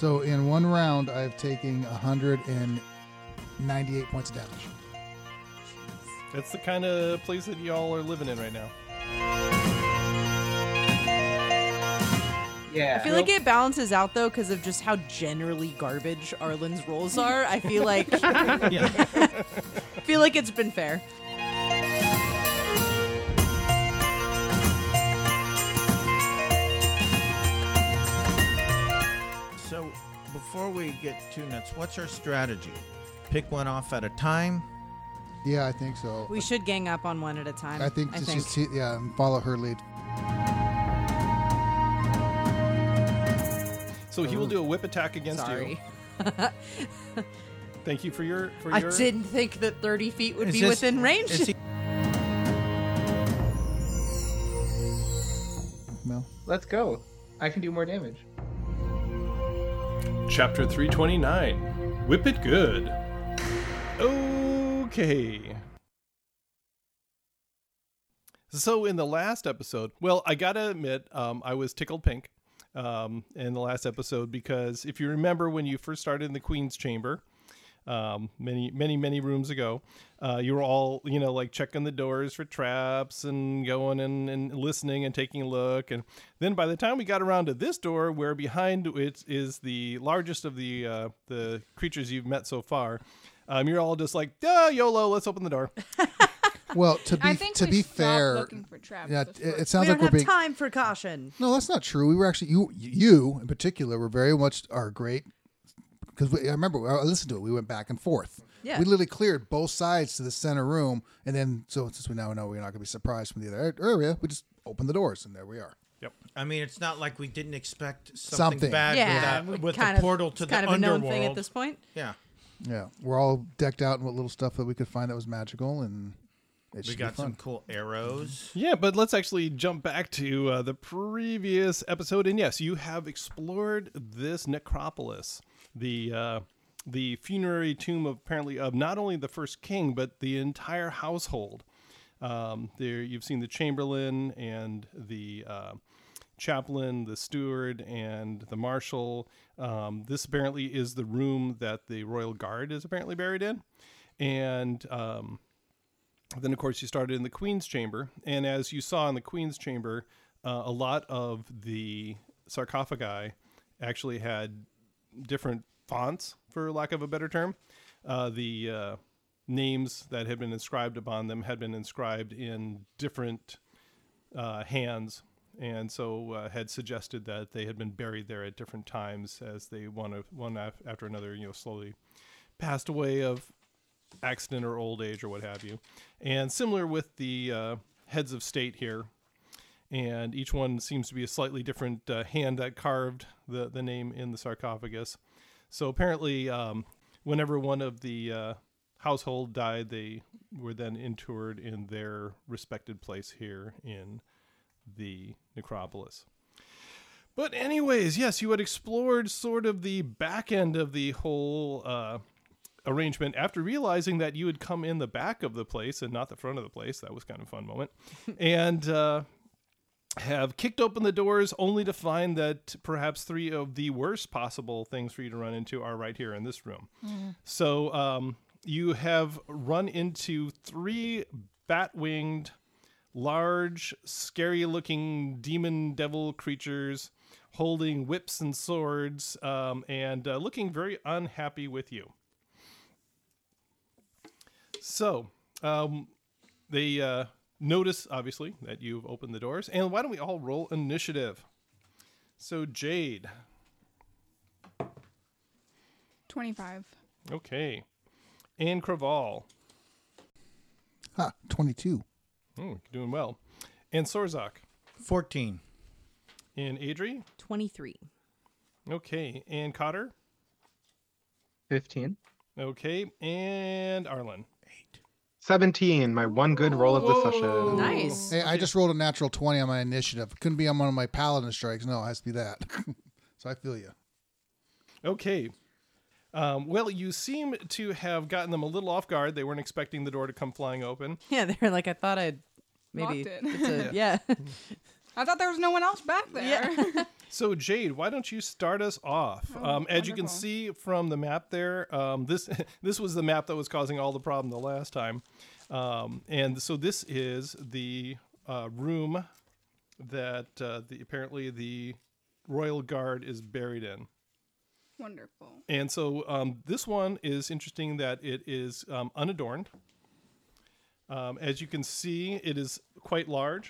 So in one round, I've taken 198 points of damage. That's the kind of place that y'all are living in right now. Yeah. I feel like it balances out, though, because of just how generally garbage Arlen's rolls are. I feel like feel like it's been fair. So, before we get too nuts, what's our strategy? Pick one off at a time? Yeah, I think so. We should gang up on one at a time. I think just follow her lead. So he will do a whip attack against Sorry. you. Thank you for your. I didn't think that 30 feet would Is be this- within range. is he- Mel? Let's go. I can do more damage. Chapter 329. Whip it good. Okay. So in the last episode, well, I gotta admit, I was tickled pink in the last episode because if you remember when you first started in the Queen's Chamber, many rooms ago, you were all, like checking the doors for traps and going and listening and taking a look. And then by the time we got around to this door, where behind it is the largest of the creatures you've met so far, you're all just like, YOLO, let's open the door. Well, to I think we be stopped fair, looking for traps yeah, before. it sounds we like don't we're have being. time for caution. No, that's not true. We were actually you in particular were very much our great because I remember I listened to it. We went back and forth. Yeah. We literally cleared both sides to the center room, and then since we now know we're not going to be surprised from the other area, we just opened the doors, and there we are. I mean, it's not like we didn't expect something bad Yeah, with kind the of, portal to it's the kind of a underworld. known thing at this point. Yeah. Yeah, we're all decked out in what little stuff that we could find that was magical, and it We should got be fun. some cool arrows. Yeah, but let's actually jump back to the previous episode. And yes, you have explored this necropolis, the funerary tomb apparently of not only the first king, but the entire household. There you've seen the chamberlain and the chaplain, the steward, and the marshal. This apparently is the room that the royal guard is apparently buried in. And then, of course, you started in the Queen's Chamber. And as you saw in the Queen's Chamber, a lot of the sarcophagi actually had different fonts, for lack of a better term. The names that had been inscribed upon them had been inscribed in different hands. And so had suggested that they had been buried there at different times as they one after another, slowly passed away of accident or old age or what have you. And similar with the heads of state here, and each one seems to be a slightly different hand that carved the name in the sarcophagus. So apparently whenever one of the household died, they were then interred in their respected place here in the necropolis. But anyways, yes, you had explored sort of the back end of the whole arrangement after realizing that you had come in the back of the place and not the front of the place. That was kind of a fun moment. And have kicked open the doors only to find that perhaps three of the worst possible things for you to run into are right here in this room. So you have run into three bat-winged, large, scary-looking demon devil creatures holding whips and swords and looking very unhappy with you. So they notice, obviously, that you've opened the doors. And why don't we all roll initiative? So, Jade. 25. Okay. And Craval. 22. Oh, doing well. And Sorzak. 14. And Adri. 23. Okay. And Cotter. 15. Okay. And Arlen. 17, my one good roll of the session. Nice. Hey, I just rolled a natural 20 on my initiative. It couldn't be on one of my paladin strikes. No, it has to be that. So I feel you. Okay. Well, you seem to have gotten them a little off guard. They weren't expecting the door to come flying open. Yeah, they're like, I thought I'd maybe. Locked it. It's a, yeah. I thought there was no one else back there. So Jade, why don't you start us off? As you can wonderful. see from the map there, this was the map that was causing all the problem the last time, and so this is the room that apparently the Royal Guard is buried in. Wonderful. And so this one is interesting that it is unadorned. As you can see, it is quite large,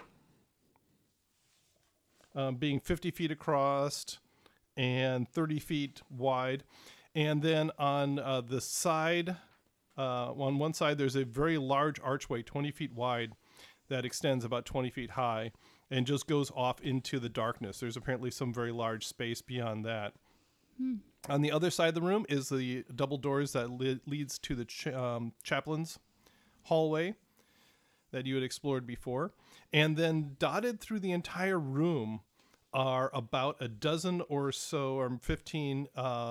being 50 feet across and 30 feet wide. And then on the side, on one side, there's a very large archway, 20 feet wide, that extends about 20 feet high and just goes off into the darkness. There's apparently some very large space beyond that. On the other side of the room is the double doors that leads to the chaplain's hallway that you had explored before. And then dotted through the entire room are about a dozen or so, or 15,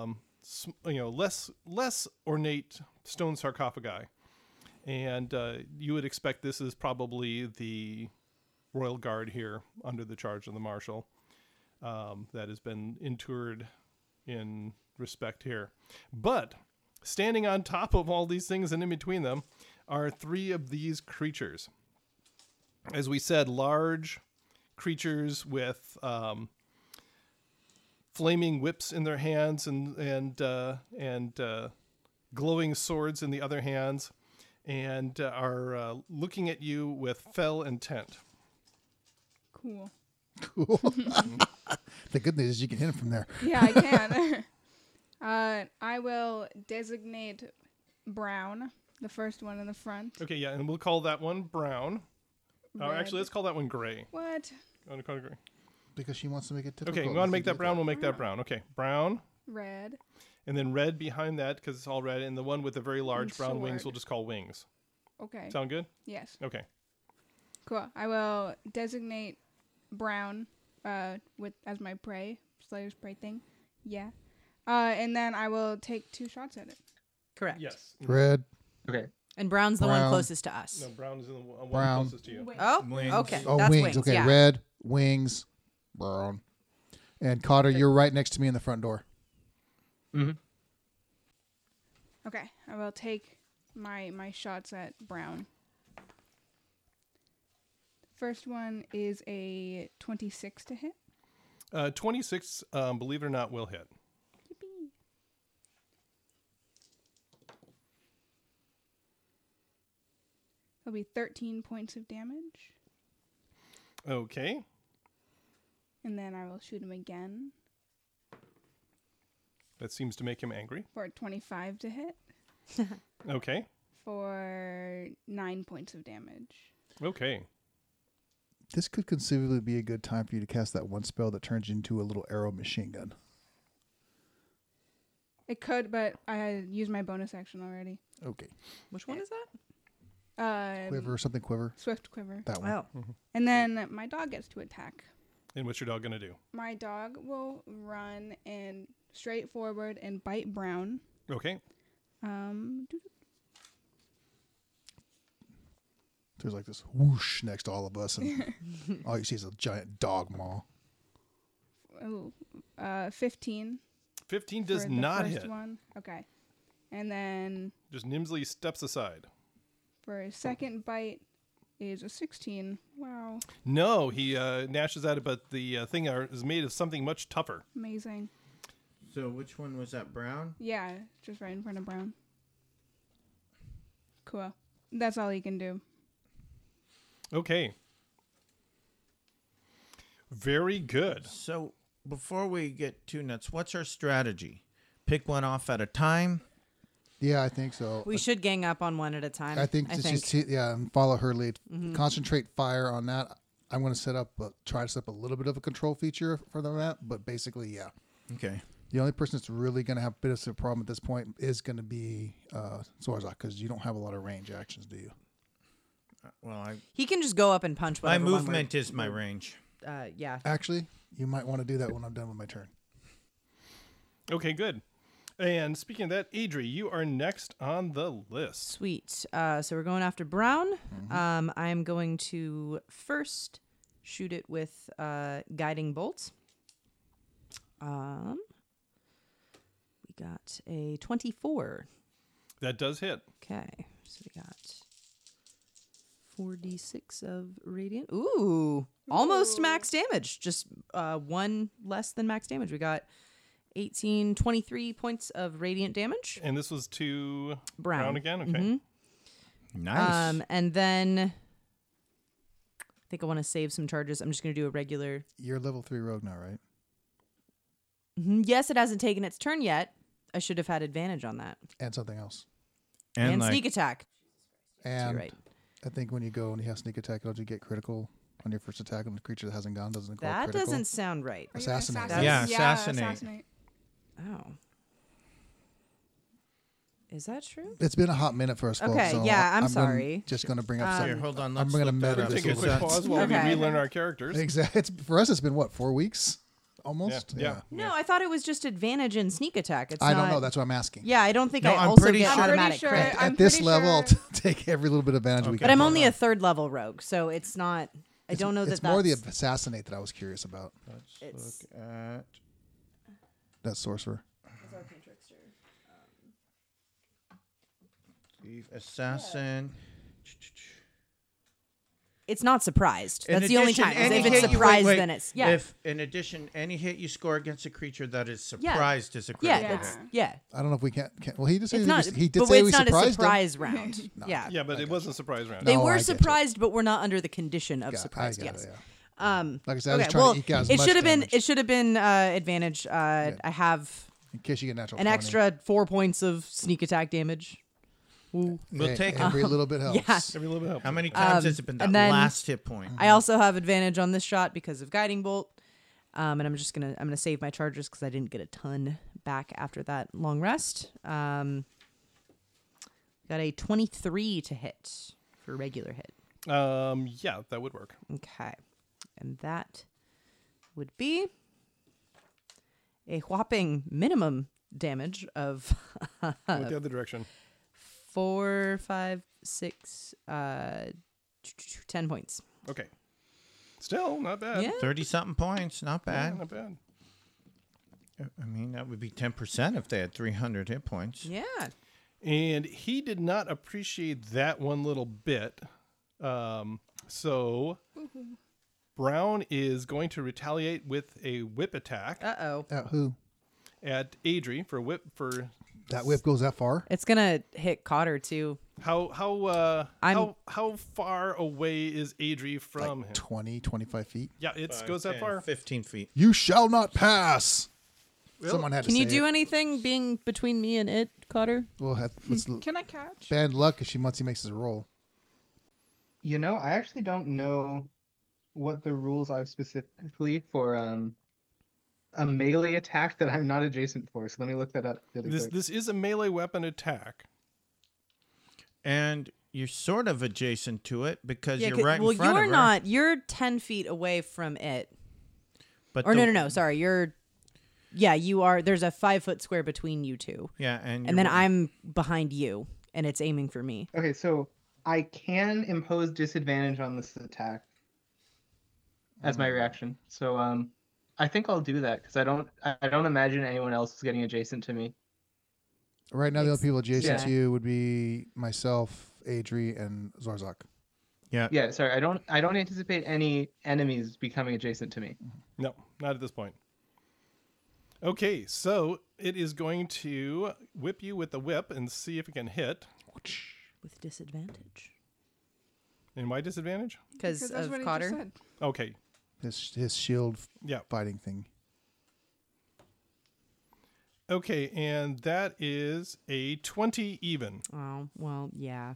less ornate stone sarcophagi. And you would expect this is probably the Royal Guard here under the charge of the Marshal that has been interred in respect here. But standing on top of all these things and in between them are three of these creatures. As we said, large creatures with flaming whips in their hands and glowing swords in the other hands, and are looking at you with fell intent. Cool. Cool. The good news is you can hit him from there. Yeah, I can. I will designate Brown, the first one in the front. Okay, yeah, and we'll call that one brown. Red. Actually, let's call that one gray. What? You wanna call it gray? Because she wants to make it difficult. Okay, we want to make that brown. We'll make that brown. Okay, brown. Red. And then red behind that because it's all red. And the one with the very large And brown wings sword. we'll just call wings. Okay. Sound good? Yes. Okay. Cool. I will designate Brown with as my prey, Slayer's prey thing. Yeah. And then I will take 2 shots at it. Correct. Yes. Red. Okay. And Brown's the one Brown. closest to us. No, brown is in the one Brown. closest to you. Oh, Wings. okay. Oh, That's wings. Okay, yeah. red, wings, brown. And Cotter, you're right next to me in the front door. Mm-hmm. Okay. I will take my shots at Brown. First one is a 26 to hit. 26, believe it or not, will hit. Yippee. That'll be 13 points of damage. Okay. And then I will shoot him again That seems to make him angry. for 25 to hit Okay. for 9 points of damage. Okay. This could conceivably be a good time for you to cast that one spell that turns you into a little arrow machine gun. It could, but I had used my bonus action already. Okay. Which one is that? Quiver or something quiver. Swift quiver. That one. Oh. And then my dog gets to attack. And what's your dog going to do? My dog will run and straight forward and bite Brown. Okay. There's like this whoosh next to all of us, and all you see is a giant dog maw. 15. 15 does for the not first hit. one. Okay. And then Just Nimsley steps aside. for his second bite is a 16. Wow. No, he gnashes at it, but the thing is made of something much tougher. Amazing. So which one was that, brown? Yeah, just right in front of Brown. Cool. That's all he can do. Okay. Very good. So before we get too nuts, what's our strategy? Pick one off at a time? Yeah, I think so. We should gang up on one at a time. I think just and follow her lead. Concentrate fire on that. I'm going to try to set up a little bit of a control feature for the map, but basically, yeah. Okay. The only person that's really going to have a bit of a problem at this point is going to be Zorzak, because you don't have a lot of range actions, do you? Well, He can just go up and punch my whatever one movement is my range. yeah. Actually, you might want to do that when I'm done with my turn. Okay, good. And speaking of that, Adri, you are next on the list. Sweet. So we're going after Brown. I'm going to first shoot it with guiding bolts. We got a 24. That does hit. Okay, so we got 4d6 of radiant. Ooh, almost max damage. Just one less than max damage. We got 23 points of radiant damage. And this was to Brown again? Okay. Mhm. Nice. And then I think I want to save some charges. I'm just going to do a regular. You're level 3 rogue now, right? Yes, it hasn't taken its turn yet. I should have had advantage on that. And something else. And like, sneak attack. And You're right. I think when you go and you have sneak attack, it'll you get critical on your first attack on the creature that hasn't gone. Doesn't That critical. doesn't sound right. Are you gonna Assassinate. Yeah, assassinate. assassinate. Oh. Is that true? It's been a hot minute for us, folks. Okay, so yeah, I'm gonna- sorry. Just going to bring up Here, something. hold on. I'm Let's gonna look that meta up. this Take a This quick is- pause while Okay. we relearn our characters. Exactly. It's for us. It's been what, 4 weeks, almost. Yeah. No, I thought it was just advantage and sneak attack. It's I don't not- know. That's what I'm asking. Yeah, I don't think No, I I'm also pretty get sure- automatic sure- crit. I'm At this pretty level, I'll sure- take every little bit of advantage we Okay. can. But I'm only a third level rogue, so it's not. I don't know that It's more the that's. assassinate that I was curious about. Let's It's- look at. That sorcerer. Thief, assassin. It's not surprised. In That's the only addition, time. 'cause any If it's hit you- surprised, wait, then it's yeah. If in addition any hit you score against a creature that is Yeah. surprised is a yeah, critical that's hit. yeah. I don't know if we can. Well, he just It's said not. he did but say we it's not a surprised him. surprise round. Yeah. Yeah, but it wasn't a surprise round. They No, I were get you. surprised, but we're not under the condition of Yeah, surprise. I got Yes. it, yeah. Like I said, I was Okay, trying well, to eke out as it much should have been. damage It should have been advantage. I have in case you get natural an 20. extra 4 points of sneak attack damage. Woo. We'll Hey, take it. every little bit helps. Yeah. Every little bit helps. How many times has it been that and then- last hit point? I also have advantage on this shot because of guiding bolt. And I'm gonna save my charges because I didn't get a ton back after that long rest. Got a 23 to hit for regular hit. Yeah, that would work. Okay, and that would be a whopping minimum damage of Go the other direction. 4, 5, 6, 10 points. Okay. Still not bad. Yeah. 30-something points, not Yeah, bad. not bad. I mean, that would be 10% if they had 300 hit points. Yeah. And he did not appreciate that one little bit. So Brown is going to retaliate with a whip attack Uh-oh. Who? at Adri for whip for That whip goes that far? It's gonna hit Cotter too. how far away is Adri from Like him? 20, 25 feet? Yeah, it 5, goes that 10, far. 15 feet. You shall not pass. Someone had to Can you say do it. anything being between me and it, Cotter? Well, let's Can I catch? bad luck if once he makes his roll. You know, I actually don't know what the rules are specifically for a melee attack that I'm not adjacent for. So let me look that up really quick. This is a melee weapon attack. And you're sort of adjacent to it because you're 'cause- right well, in front you're of her. not. You're 10 feet away from it. But Or the- no. Sorry, you're. Yeah, you are. There's a 5-foot square between you two, Yeah, and and then you're- I'm behind you, and it's aiming for me. Okay, so I can impose disadvantage on this attack as my reaction. So I think I'll do that because I don't imagine anyone else is getting adjacent to me. Right now, the only people adjacent yeah. to you would be myself, Adri, and Zorzak. Yeah, sorry, I don't anticipate any enemies becoming adjacent to me. No, not at this point. Okay, so it is going to whip you with the whip and see if it can hit. With disadvantage. And why disadvantage? Because that's of what he just Cotter. said. Okay, His shield yeah. fighting thing. Okay, and that is a 20 even. Oh, well, yeah.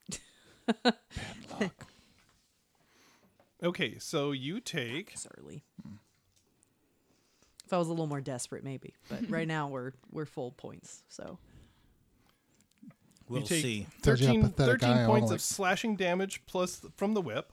Okay, so you take It's early. If I was a little more desperate, maybe. But right now we're full points. So we'll you take see. Tells you how 13, pathetic 13 I am. points I'm of like- slashing damage plus from the whip.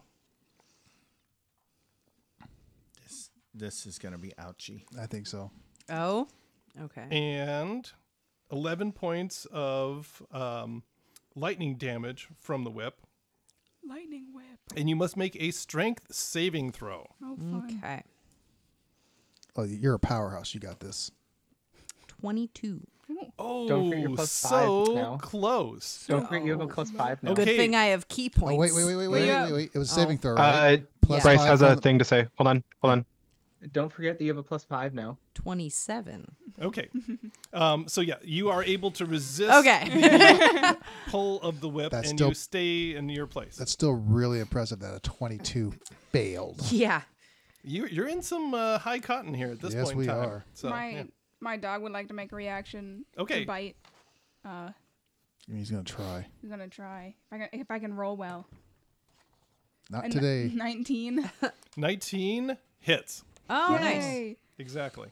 This is going to be ouchy. I think so. oh, okay. And 11 points of lightning damage from the whip. Lightning whip. And you must make a strength saving throw. Oh, fun. Okay. Oh, you're a powerhouse. You got this. 22. Oh, Don't forget your plus so 5 now. close. Don't forget you have a plus 5 now. Okay. Good thing I have key points. Oh, wait. yeah. It was a saving throw, right? Plus Bryce 5 has on a the- thing to say. Hold on. Don't forget that you have a plus 5 now. 27. Okay. So yeah, you are able to resist Okay. the pull of the whip, That's and still- you stay in your place. That's still really impressive that a 22 failed. Yeah. You're in some high cotton here at this Yes, point we in time. are. So, yeah. My dog would like to make a reaction Okay. to bite. He's going to try. He's gonna try if I can roll well. Not A today. 19. 19 hits. Oh, nice. Yay. Exactly.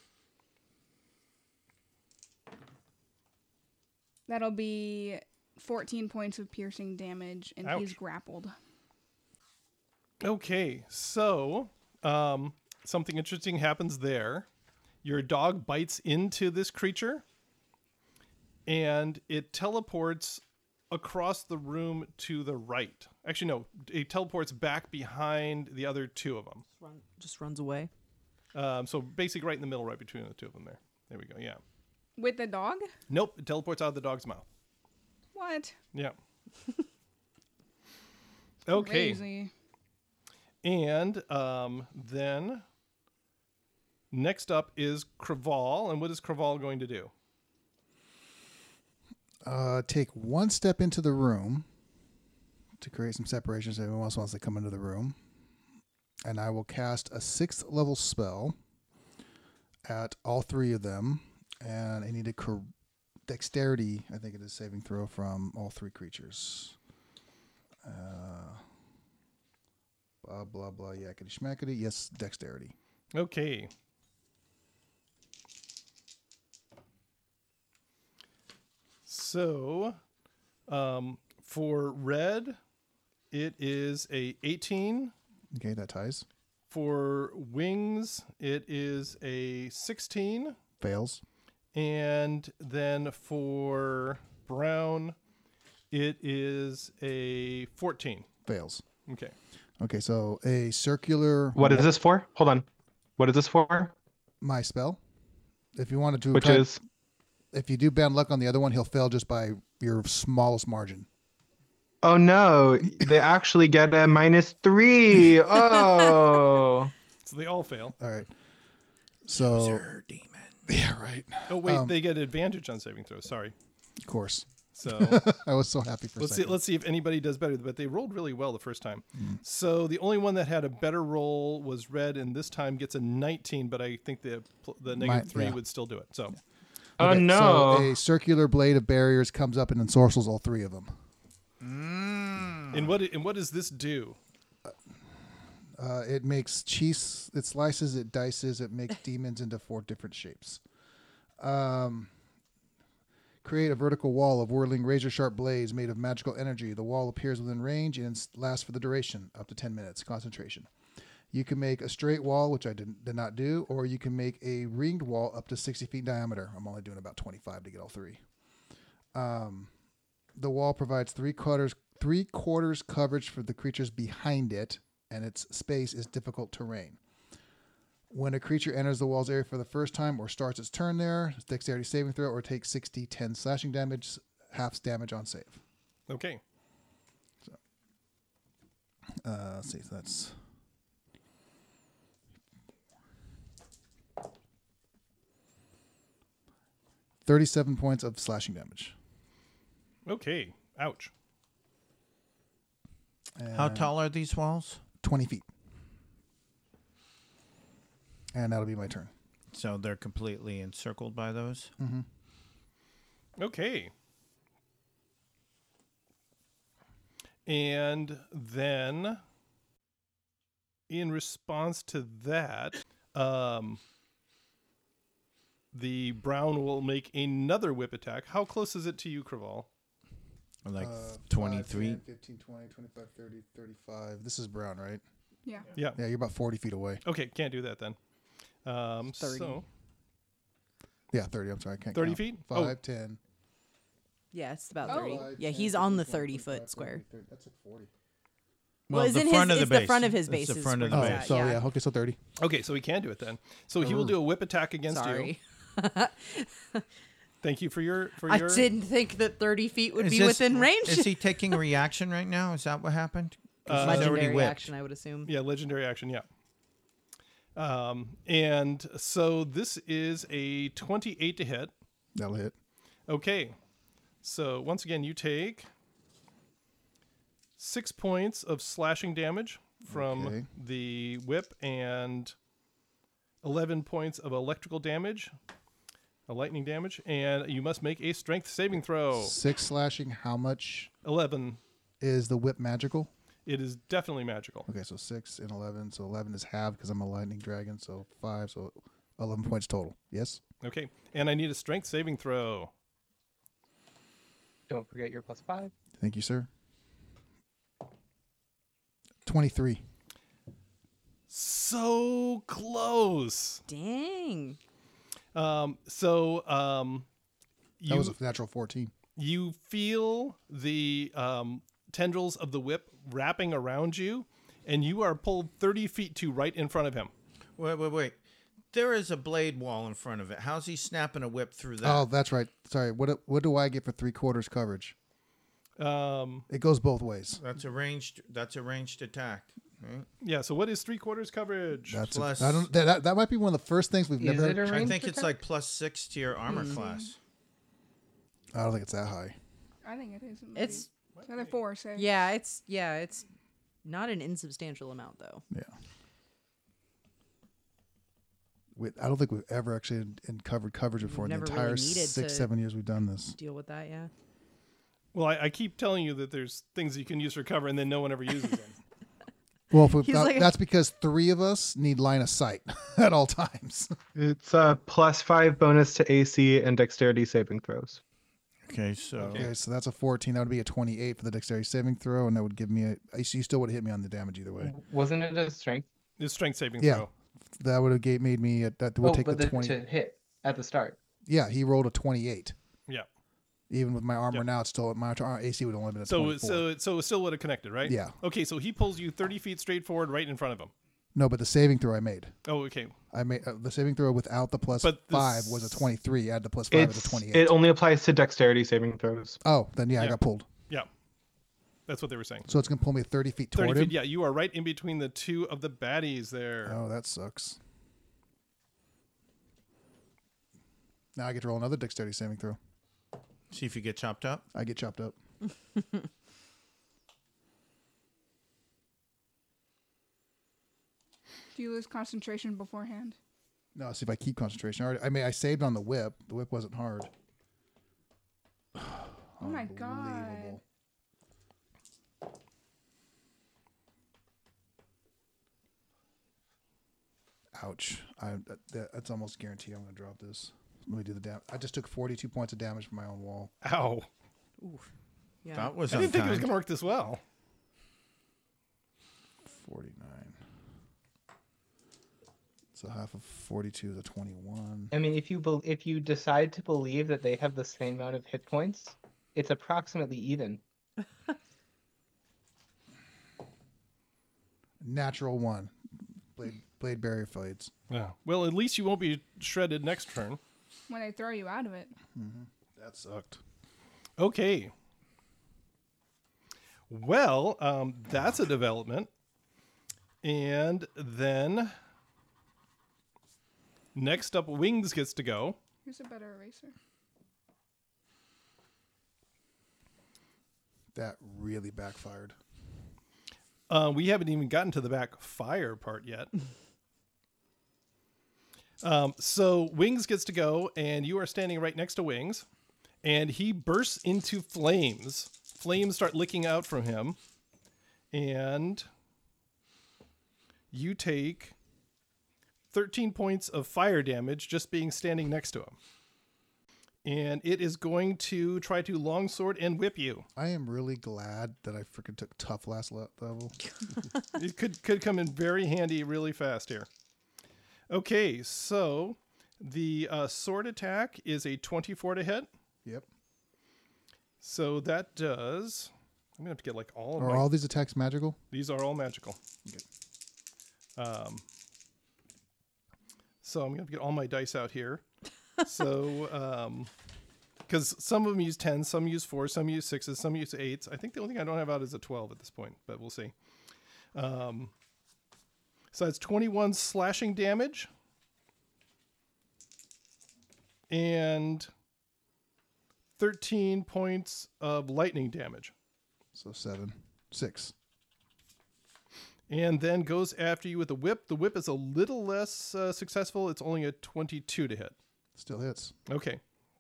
That'll be 14 points of piercing damage, and he's Ouch. grappled. Okay, so something interesting happens there. Your dog bites into this creature, and it teleports across the room to the right. Actually, no, it teleports back behind the other two of them. Just runs away. So basically right in the middle, right between the two of them there. There we go, yeah. With the dog? Nope, it teleports out of the dog's mouth. What? Yeah. Okay. Crazy. And then next up is Craval. And what is Craval going to do? Take one step into the room to create some separation so everyone else wants to come into the room. And I will cast a 6th level spell at all 3 of them. And I need a dexterity, I think it is, saving throw from all 3 creatures. Blah, blah, blah, yakety schmackety. Yes, dexterity. Okay. So, for red, it is a 18. Okay, that ties. For wings, it is a 16. Fails. And then for brown, it is a 14. Fails. Okay. Okay, so a circular... What is this for? Hold on. What is this for? My spell. If you wanted to... Which is? If you do bad luck on the other one, he'll fail just by your smallest margin. Oh no, they actually get a -3. Oh. So they all fail. All right. So... Sir, demon. Yeah, right. Oh, wait, they get advantage on saving throws. Sorry. Of course. So I was so happy for a second. let's see if anybody does better. But they rolled really well the first time. So the only one that had a better roll was red, and this time gets a 19. But I think the -3 yeah. would still do it. So Oh Okay, no. So a circular blade of barriers comes up and ensorcels all 3 of them. and what does this do? It makes cheese. It slices. It dices. It makes demons into 4 different shapes. Create a vertical wall of whirling razor-sharp blades made of magical energy. The wall appears within range and lasts for the duration, up to 10 minutes. Concentration. You can make a straight wall, which I did not do, or you can make a ringed wall up to 60 feet in diameter. I'm only doing about 25 to get all 3. The wall provides 3/4 coverage for the creatures behind it, and its space is difficult terrain. When a creature enters the wall's area for the first time or starts its turn there, dexterity saving throw, or takes 10 slashing damage, half damage on save. Okay. Let's see, so that's... $37 points of slashing damage. Okay. Ouch. How And tall are these walls? 20 feet. And that'll be my turn. So they're completely encircled by those? Okay. And then, in response to that, the brown will make another whip attack. How close is it to you, Craval? Like 5, 23? 10, 15, 20, 25, 30, 35. This is brown, right? Yeah. Yeah. Yeah, you're about 40 feet away. Okay, can't do that then. 30. So, Yeah, 30. I'm sorry. I can't 30 count. feet? 5, Oh. 10. Yeah, it's about Oh. 30. 5, Yeah, 10, he's on the 15, 20, 30-foot 25, square. 30. That's like 40. Well, it's the in front his, of the it's base. the front of his It's base. the is front of where the he's Oh, base. at, so yeah, okay, so 30. Okay, so he can do it then. So he will do a whip attack against you. Sorry. Thank you for your. I didn't think that 30 feet would Is be this- within range. Is he taking a reaction right now? Is that what happened? 'Cause he's already Legendary whipped. action, I would assume. Yeah, legendary action. Yeah. And so this is a 28 to hit. That'll hit. Okay. So once again, you take 6 points of slashing damage from Okay. the whip and 11 points of electrical damage, lightning damage, and you must make a strength saving throw. 6 slashing. How much 11. is the whip magical? It is definitely magical. Okay, so 6 and 11. So 11 is half because I'm a lightning dragon. So 5. So 11 points total. Yes. Okay. And I need a strength saving throw. Don't forget your +5. Thank you, sir. 23. So close. Dang. That You was a natural 14. you feel the tendrils of the whip wrapping around you, and you are pulled 30 feet to right in front of him. Wait. There is a blade wall in front of it. How's he snapping a whip through that? Oh, that's right. Sorry. What do I get for 3/4 coverage? It goes both ways. That's a ranged attack. Right? Yeah. So what is 3/4 coverage? That's Plus- I don't. That might be one of the first things we've Is never. it a I ranged think it's attack? like +6 to your armor class. I don't think it's that high. I think it is. It's another 4. So yeah, it's not an insubstantial amount though. Yeah. I don't think we've ever actually covered coverage before in the never entire really needed 6-7 years we've done this. Deal with that, yeah. Well, I keep telling you that there's things you can use for cover, and then no one ever uses them. Well, He's like- that's because 3 of us need line of sight at all times. It's a +5 bonus to AC and dexterity saving throws. Okay, so Okay, so that's a 14. That would be a 28 for the dexterity saving throw, and that would give me you still would have hit me on the damage either way. Wasn't it a strength? It's strength saving Yeah. throw. That would have made me that would take but the 20. to hit at the start. Yeah, he rolled a 28. Yeah. Even with my armor Yep. now, it's still my AC would only have been a So 24. so it still would have connected, right? Yeah. Okay, so he pulls you 30 feet straight forward, right in front of him. No, but the saving throw I made. Oh, okay. I made the saving throw without the plus But 5 was a 23. Add the plus 5 is a 28. It only applies to dexterity saving throws. Oh, then yeah, I Yeah. got pulled. Yeah. That's what they were saying. So it's gonna pull me 30 feet 30 toward feet. him. Yeah, you are right in between the two of the baddies there. Oh, that sucks. Now I get to roll another dexterity saving throw. see if you get chopped up. I get chopped up. do you lose concentration beforehand? No, see if I keep concentration. I saved on the whip. The whip wasn't hard. Oh my god. Unbelievable. Ouch. That's almost guaranteed I'm going to drop this. Let me do the damage. I just took 42 points of damage from my own wall. Ow. Yeah. That was I didn't think it was unkind. going to work this well. 49. So half of 42 is a 21. I mean, if you decide to believe that they have the same amount of hit points, it's approximately even. Natural 1. Blade barrier fades. Yeah. Well, at least you won't be shredded next turn. When they throw you out of it. That sucked. Okay. Well, that's a development. And then next up, Wings gets to go. Here's a better eraser. That really backfired. We haven't even gotten to the backfire part yet. So Wings gets to go, and you are standing right next to Wings, and he bursts into flames. Flames start licking out from him, and you take 13 points of fire damage just being standing next to him. And it is going to try to longsword and whip you. I am really glad that I freaking took tough last level. It could come in very handy really fast here. Okay, so the sword attack is a 24 to hit. Yep. So that does, I'm gonna have to get like all of Are my. all these attacks magical? These are all magical. So I'm gonna get all my dice out here. So because some of them use 10s, some use 4s, some use 6s, some use 8s. I think the only thing I don't have out is a 12 at this point, but we'll see. So that's 21 slashing damage and 13 points of lightning damage. So 7. 6. And then goes after you with a whip. The whip is a little less successful. It's only a 22 to hit. Still hits. Okay.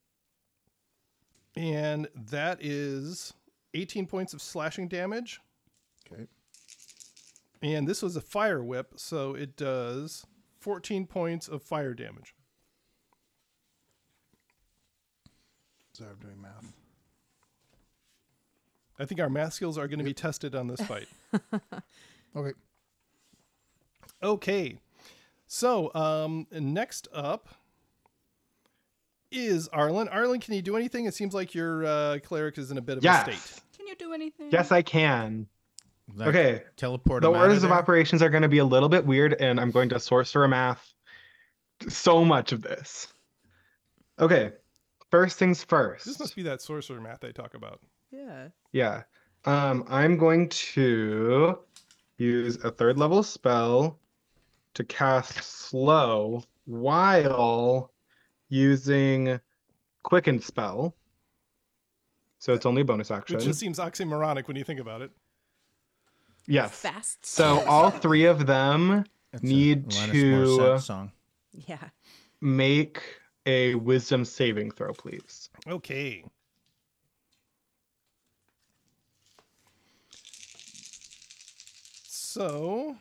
And that is 18 points of slashing damage. Okay. And this was a fire whip, so it does 14 points of fire damage. Sorry, I'm doing math. I think our math skills are going to be tested on this fight. Okay. Okay. So, next up is Arlen. Arlen, can you do anything? It seems like your cleric is in a bit of a Yes. state. Can you do anything? Yes, I can. That Okay. Teleport The him out orders of there? operations are going to be a little bit weird, and I'm going to sorcerer math so much of this. Okay. First things first. This must be that sorcerer math I talk about. Yeah. Yeah. I'm going to use a 3rd level spell to cast slow while using quicken spell. So it's only a bonus action. Which just seems oxymoronic when you think about it. Yes. Fast. So all 3 of them It's a need Alanis to Morissette song. Yeah. make a wisdom saving throw, please. Okay. So,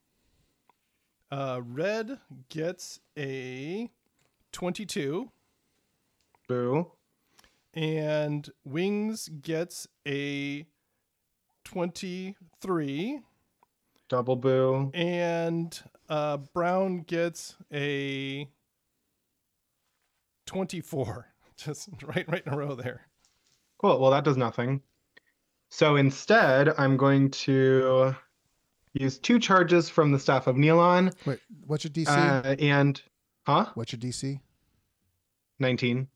Red gets a 22, Boo. and Wings gets a 23, Double boo. and Brown gets a 24. Just right in a row there. Cool. Well, that does nothing. So instead, I'm going to use 2 charges from the Staff of Neilon. Wait, what's your DC? And, huh? What's your DC? 19.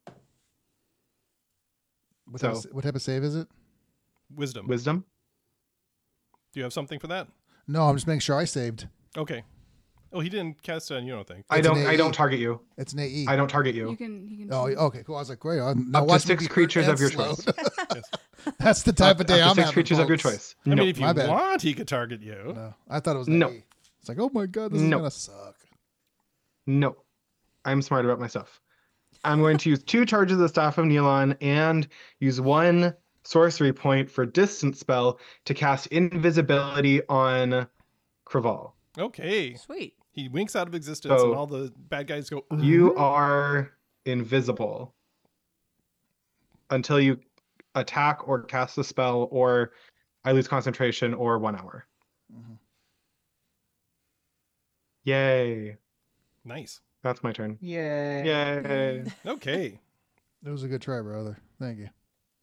What type of save is it? Wisdom. Wisdom. Do you have something for that? No, I'm just making sure I saved. Okay. Oh, he didn't cast it on you, I don't think. I It's an don't AE. target you. It's an AE. I don't target You you. can. Oh, choose. okay, cool. I was like, great. Now Up to watch me 6 be hurt creatures and of your slowed. choice. That's the type of day Up I'm to 6 having, creatures of your folks. choice. I No. mean, if you my bad. want, he could target you. No, I thought it was No. AE. It's like, oh my god, this is No. gonna suck. No. I'm smart about myself. I'm going to use 2 charges of the Staff of Neilon and use 1 sorcery point for distance spell to cast invisibility on Craval. Okay. Sweet. He winks out of existence, So- and all the bad guys go. You are invisible until you attack or cast the spell, or I lose concentration, or 1 hour. Mhm. Yay. Nice. That's my turn. Yay. Yay. Okay. It was a good try, brother. Thank you.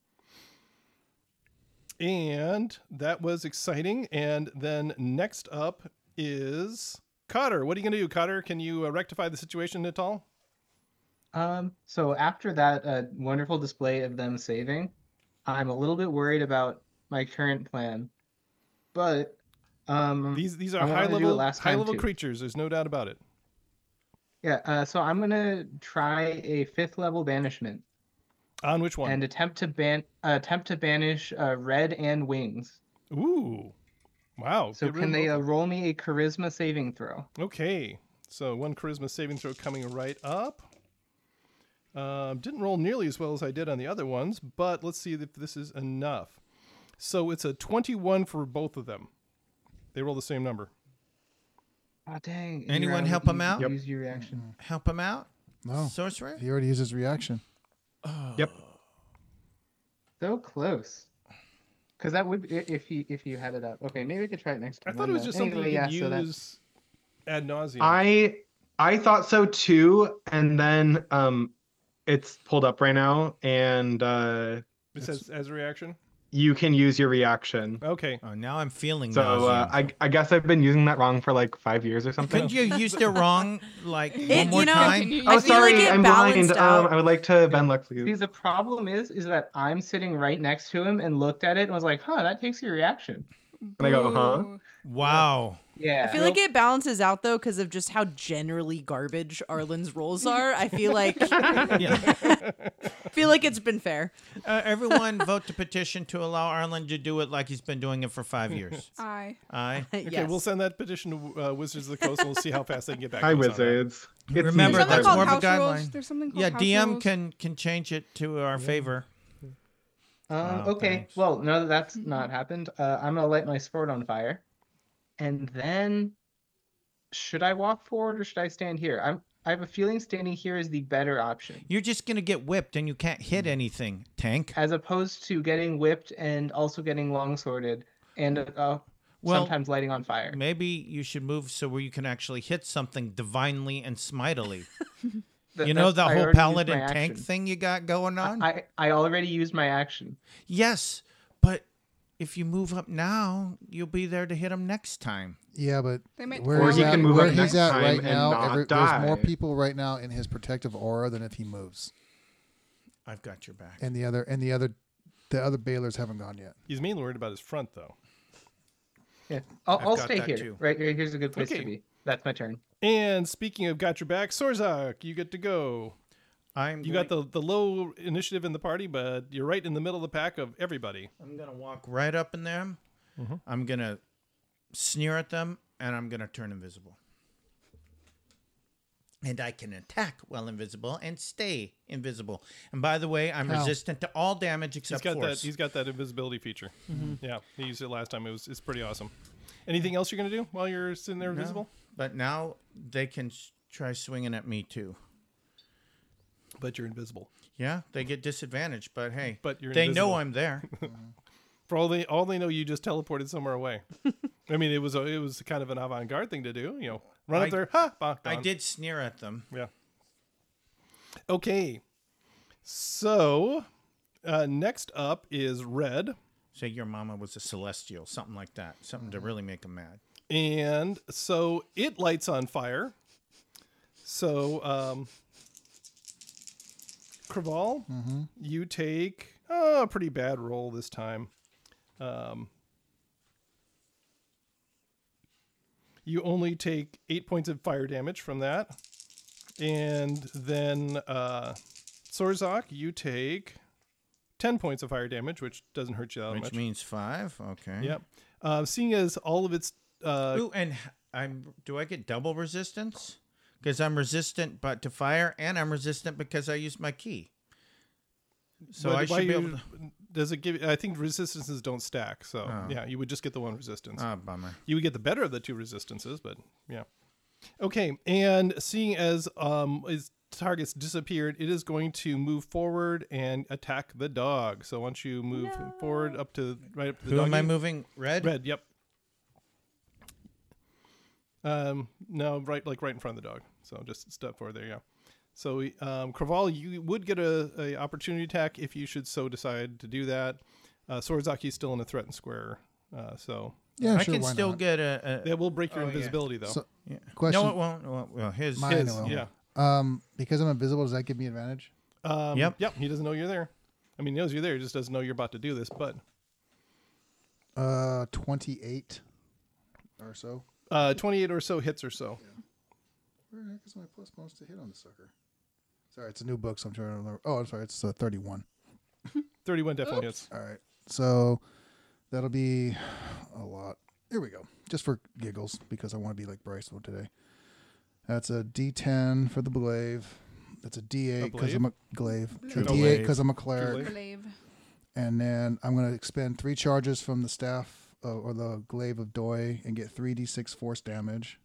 And that was exciting. And then next up is Cotter. What are you going to do, Cotter? Can you rectify the situation at all? So after that wonderful display of them saving, I'm a little bit worried about my current plan. But These are I wanted high to do it level last time, too. creatures. There's no doubt about it. yeah, so I'm gonna try a 5th level banishment On which one? and attempt to banish Red and Wings. Ooh. Wow. So good can room they open. roll me a charisma saving throw? Okay. So 1 charisma saving throw coming right up. Didn't roll nearly as well as I did on the other ones, but let's see if this is enough. So it's a 21 for both of them. They roll the same number. Oh dang! Anyone You're help out. him out? Use your reaction. Help him out? No, Sorcerer? he already used his reaction. Yep. So close. Because that would if you had it up. Okay, maybe we could try it next I time. thought it was just something you could so that- use ad nauseum. I thought so too, and then it's pulled up right now, and It says as a reaction. you can use your reaction. Okay. Oh, now I'm feeling So nauseous. I guess I've been using that wrong for like 5 years or something. Couldn't you have used it wrong like It- one more you know, time? You- Oh, I feel like sorry, it I'm blind. balanced out. I would like to bend luck, See, please. the problem is that I'm sitting right next to him and looked at it and was like, huh, that takes your reaction. And I go, huh? Boo. Wow. Yeah. I feel like it balances out though because of just how generally garbage Arlen's rolls are. I feel like Yeah. it's been fair. Everyone vote to petition to allow Arlen to do it like he's been doing it for 5 years. Aye. Aye. Okay, Yes. we'll send that petition to Wizards of the Coast and we'll see how fast they can get back Hi, to us on that. wizards. It's Remember, There's me, something that's called more of a house rules. guideline. There's something called Yeah, house DM rules. can change it to our favor. Oh, Okay, thanks. well, no, that's not happened. I'm gonna light my sword on fire, and then should I walk forward or should I stand here? I have a feeling standing here is the better option, You're just gonna get whipped and you can't hit anything, Tank. as opposed to getting whipped and also getting longsworded and Well, sometimes lighting on fire. Maybe you should move so where you can actually hit something divinely and smitily. You know the I whole already used paladin my tank action. thing you got going on? I already used my action. Yes, but if you move up now, you'll be there to hit him next time. Yeah, but They might where throw he's he at, can move where up he's next at time right and now, not there's more die. people right now in his protective aura than if he moves, I've got your back. and the other Baylors haven't gone yet. He's mainly worried about his front, though. Yeah, I've I'll got stay that here. too. Right here's a good place Okay. to be. That's my turn. And speaking of got your back, Sorzak, you get to go. You got the low initiative in the party, but you're right in the middle of the pack of everybody. I'm gonna walk right up in there. I'm gonna sneer at them, and I'm gonna turn invisible. And I can attack while invisible and stay invisible. And by the way, I'm How? resistant to all damage He's except got force. that. He's got that invisibility feature. Yeah, he used it last time. It's pretty awesome. Anything else you're gonna do while you're sitting there No, invisible? but now they can try swinging at me too. But you're invisible. Yeah, they get disadvantaged, but hey, But you're they know invisible. I'm there. For all they know, you just teleported somewhere away. I mean, it was kind of an avant-garde thing to do. You know, run I- up there, ha, bonk, I gone. did sneer at them. Yeah. Okay. So, next up is Red. Say your mama was a celestial, something like that. Something to really make them mad. And so it lights on fire. So, Craval, you take a pretty bad roll this time. You only take 8 points of fire damage from that. And then Sorzak, you take 10 points of fire damage, which doesn't hurt you that Which much. means 5. Okay. Yep. Seeing as all of its Ooh, and do I get double resistance? Because I'm resistant but to fire, and I'm resistant because I used my key. So I should be able to. Does it give? I think resistances don't stack. So yeah, you would just get the one resistance. Ah, bummer. You would get the better of the two resistances, but yeah. Okay, and seeing as its targets disappeared, it is going to move forward and attack the dog. So once you move forward up to right up to the Who dog. am I moving? Red? Red. Yep. No, right in front of the dog. So just step forward there. Yeah. So, Craval, you would get a opportunity attack if you should so decide to do that. Sorzaki is still in a threatened square, so Yeah, I sure. can why still not? get a. that will break your Oh, yeah. invisibility, though. So, Yeah. question. No, it won't. Well, his. Mine His, will. yeah. Because I'm invisible, does that give me advantage? Yep. Yep. He doesn't know you're there. I mean, he knows you're there. He just doesn't know you're about to do this. But 28 or so. 28 or so hits or so. Where the heck is my plus bonus to hit on the sucker? Sorry, it's a new book, so I'm trying to remember. Oh, I'm sorry, it's 31. 31 definitely hits. All right, so that'll be a lot. Here we go, just for giggles, because I want to be like Bryce today. That's a D10 for the glaive. That's a D8 because I'm a glaive. A True D8 glaive. because I'm a cleric. glaive. Believe. And then I'm going to expend 3 charges from the staff or the glaive of Doi and get 3d6 force damage.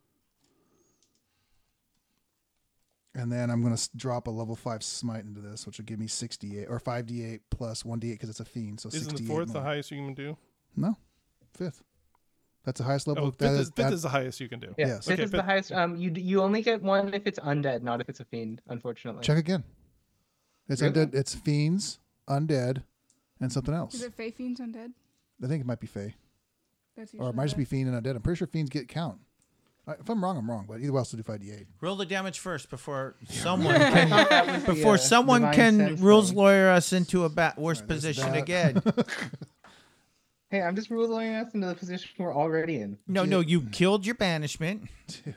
And then I'm going to drop a level 5 smite into this, which will give me 68 or 5d8 plus 1d8 because it's a fiend. So Isn't 68 the fourth more. the highest you can do? No, 5th. That's the highest level. Oh, fifth is the highest you can do. Yeah, Yes. fifth Okay, is the fifth. highest. You only get one if it's undead, not if it's a fiend. Unfortunately. Check again. It's Really? undead. It's fiends, undead, and something else. Is it Fae Fiends Undead? I think it might be Fae. That's Or it might just be Fiend and Undead. I'm pretty sure Fiends get count. If I'm wrong, I'm wrong. But either way, I'll still do 5d8. Roll the damage first before someone can Before someone can rules lawyer us into a worse Alright, there's position that. again. Hey, I'm just ruling us into the position we're already in. No, you killed your banishment. 2,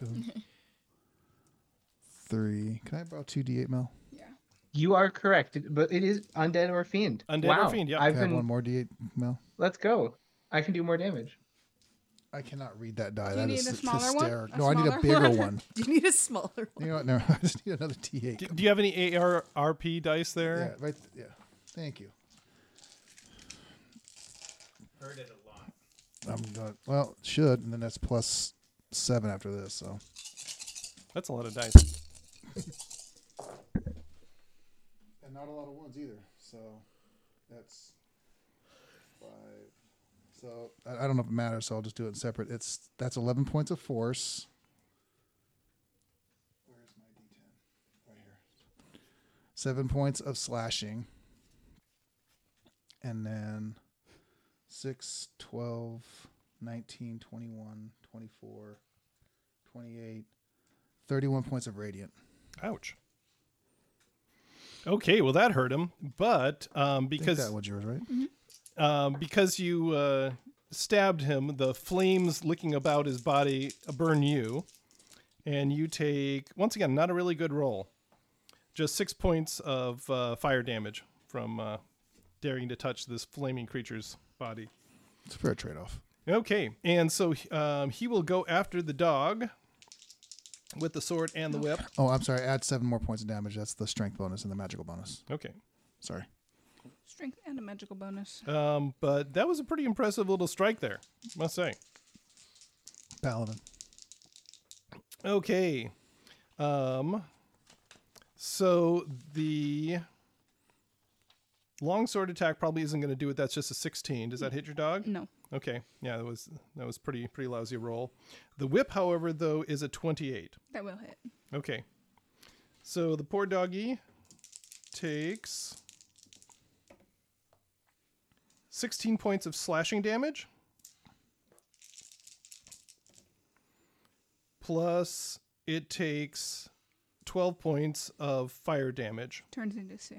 3. Can I borrow 2d8, Mel? You are correct, but it is undead or fiend. Undead wow. or fiend, yeah. I've Can I have been. one more d8, Mel? Let's go. I can do more damage. I cannot read that die. Do you That need is a smaller one? hysterical. A No, I need a smaller bigger one? one. Do you need a smaller one? You know what? No, I just need another d8. Do you have any ARP dice there? Yeah, right. Yeah. Thank you. Heard it a lot. I'm going. Well, should, and then that's plus 7 after this. So That's a lot of dice. and not a lot of ones either. So that's 5. So I don't know if it matters. So I'll just do it separate. That's 11 points of force. Where's my d10? Right here. 7 points of slashing, and then 6, 12, 19, 21, 24, 28, 31 points of radiant. Ouch. Okay, well that hurt him, but I think because that was yours, right? because you stabbed him, the flames licking about his body burn you, and you take, once again, not a really good roll. Just 6 points of fire damage from daring to touch this flaming creature's body. It's a fair trade-off. Okay, and so he will go after the dog with the sword and the whip. Oh, I'm sorry. Add 7 more points of damage. That's the strength bonus and the magical bonus. Okay. Sorry. Strength and a magical bonus. But that was a pretty impressive little strike there, must say. Paladin. Okay. So the longsword attack probably isn't going to do it. That's just a 16. Does that hit your dog? No. Okay. Yeah, that was pretty lousy roll. The whip, however, though, is a 28. That will hit. Okay. So the poor doggy takes 16 points of slashing damage. Plus it takes 12 points of fire damage. Turns into 6.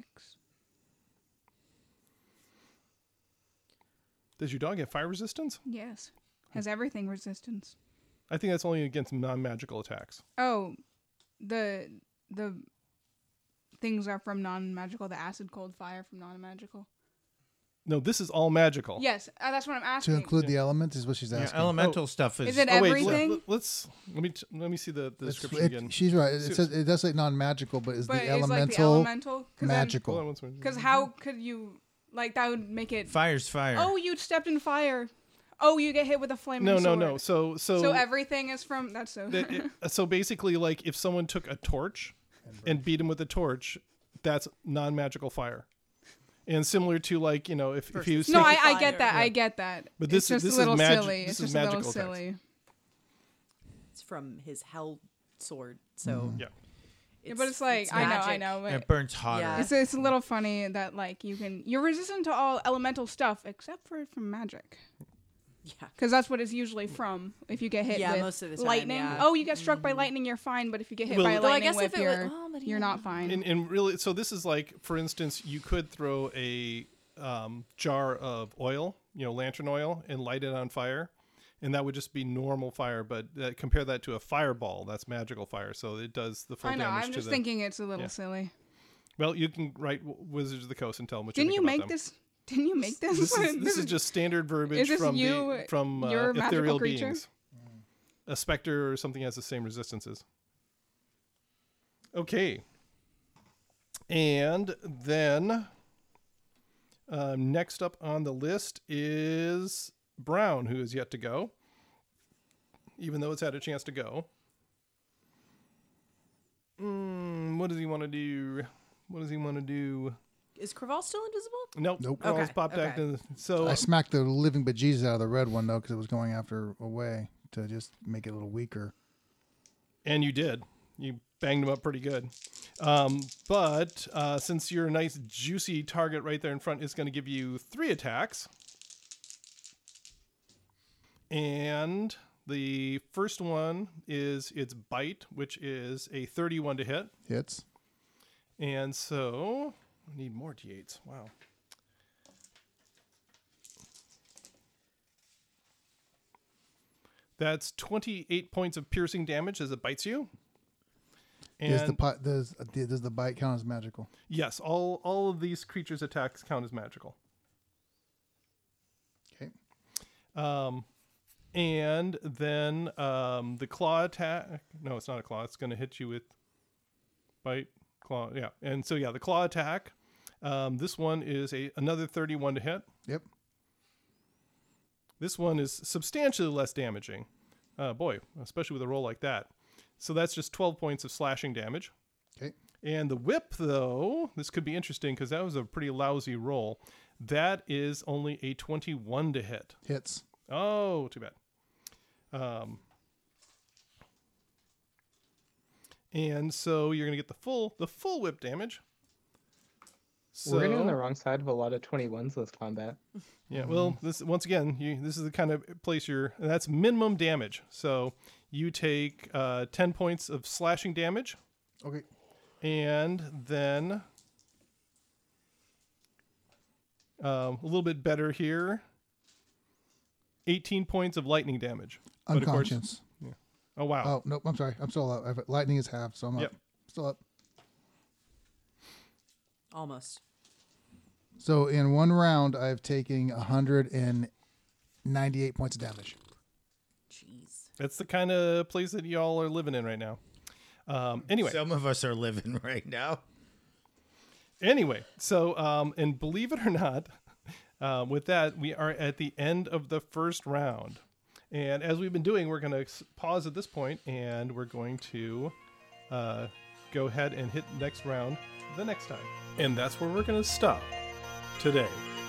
Does your dog have fire resistance? Yes. Has everything resistance. I think that's only against non-magical attacks. Oh, the things are from non-magical. The acid, cold, fire from non-magical. No, this is all magical. Yes, that's what I'm asking. To include the element is what she's Yeah, asking. elemental stuff is. Is it Oh wait, everything? let me see the It's- description again. She's right. It So- says it does say non-magical, but is But the it's elemental, like the elemental magical? Hold on one second. Because how could you like that would make it? Fire's fire. Oh, you stepped in fire. Oh, you get hit with a flaming No, sword. no. So everything is from that's so. so basically, like if someone took a torch and beat him with a torch, that's non-magical fire. And similar to like if he was No, taking- I get that. Fire. I get that. But It's this- just this a is little magi- silly. this It's is just a little magical text. silly. It's from his hell sword. So Yeah. But it's like I magic. know. But It burns hotter. Yeah. it's a little funny that like you're resistant to all elemental stuff except for from magic. Yeah. Because that's what it's usually from. If you get hit Yeah, with most of the time, lightning, yeah. oh, you get struck by lightning, you're fine. But if you get hit Well, by a Though I lightning guess whip, if it was- but you're not fine. And really, so this is like, for instance, you could throw a jar of oil, lantern oil, and light it on fire, and that would just be normal fire. But compare that to a fireball, that's magical fire, so it does the full I know. damage I'm to just the. thinking it's a little Yeah. silly. Well, you can write Wizards of the Coast and tell them what Didn't you you think make about them. this? Didn't you make this? This is just standard verbiage this from you, your magical ethereal creature? beings. A specter or something has the same resistances. Okay. And then next up on the list is Brown, who is yet to go, even though it's had a chance to go. What does he want to do? is Craval still invisible? Nope. Nope. Crawl's Okay, popped back okay. to so I smacked the living bejesus out of the red one though because it was going after away to just make it a little weaker. and you did. You banged him up pretty good. But since you're a nice juicy target right there in front, it's going to give you 3 attacks. And the first one is its bite, which is a 31 to hit. Hits. And so I need more D8s. Wow. That's 28 points of piercing damage as it bites you. And Does the bite count as magical? yes, all of these creatures' attacks count as magical. Okay. And then the claw attack. No, it's not a claw. It's going to hit you with bite, claw. Yeah. And so, yeah, the claw attack. This one is another 31 to hit. Yep. This one is substantially less damaging. Boy, especially with a roll like that. So that's just 12 points of slashing damage. Okay. And the whip, though, this could be interesting because that was a pretty lousy roll. That is only a 21 to hit. Hits. Oh, too bad. And so you're going to get the full whip damage. So, We're getting on the wrong side of a lot of 21s this combat. yeah, well, this once again, this is the kind of place that's minimum damage. So you take 10 points of slashing damage. Okay. And then a little bit better here, 18 points of lightning damage. But of course- Unconscious. Oh, wow. Oh, nope. I'm sorry. I'm still up. Lightning is half, so I'm Yep. up. Still up. Almost. So in one round, I've taken 198 points of damage. Jeez. That's the kind of place that y'all are living in right now. Anyway. Some of us are living right now. Anyway, so, and believe it or not, with that, we are at the end of the first round. And as we've been doing, we're going to pause at this point, and we're going to go ahead and hit the next round the next time. And that's where we're going to stop today.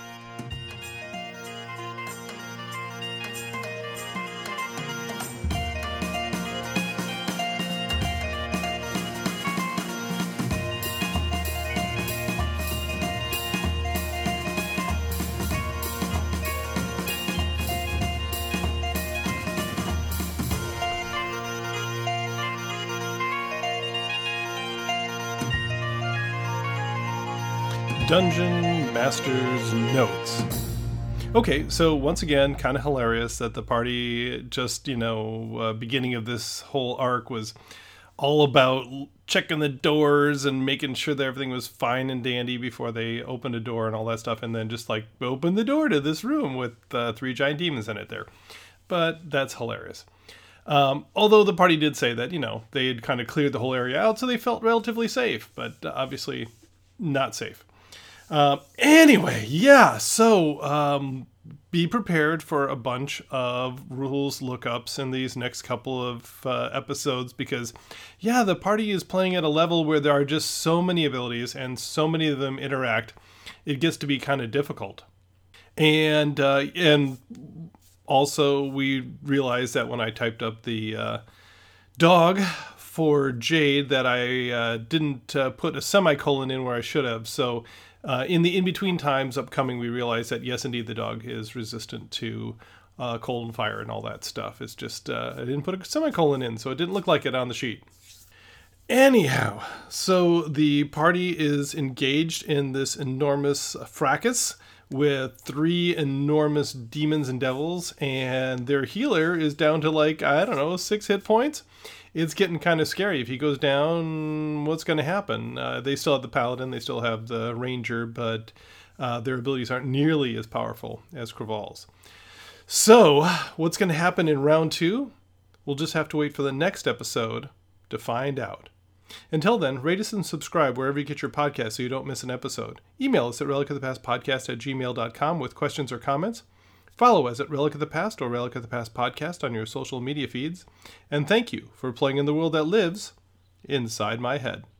Dungeon Master's Notes. Okay, so once again, kind of hilarious that the party just, beginning of this whole arc was all about checking the doors and making sure that everything was fine and dandy before they opened a door and all that stuff, and then just like open the door to this room with 3 giant demons in it there. But that's hilarious. Although the party did say that, they had kind of cleared the whole area out, so they felt relatively safe, but obviously not safe. Anyway, yeah, so be prepared for a bunch of rules lookups in these next couple of episodes because, yeah, the party is playing at a level where there are just so many abilities and so many of them interact, it gets to be kind of difficult. And also we realized that when I typed up the dog for Jade that I didn't put a semicolon in where I should have, so... in the in-between times upcoming, we realized that, yes, indeed, the dog is resistant to cold and fire and all that stuff. It's just I didn't put a semicolon in, so it didn't look like it on the sheet. Anyhow, so the party is engaged in this enormous fracas with 3 enormous demons and devils, and their healer is down to 6 hit points. It's getting kind of scary. If he goes down, what's going to happen? They still have the paladin, they still have the ranger, but their abilities aren't nearly as powerful as Craval's. So, what's going to happen in round 2? We'll just have to wait for the next episode to find out. Until then, rate us and subscribe wherever you get your podcast so you don't miss an episode. Email us at relicofthepastpodcast@gmail.com with questions or comments. Follow us at Relic of the Past or Relic of the Past Podcast on your social media feeds. And thank you for playing in the world that lives inside my head.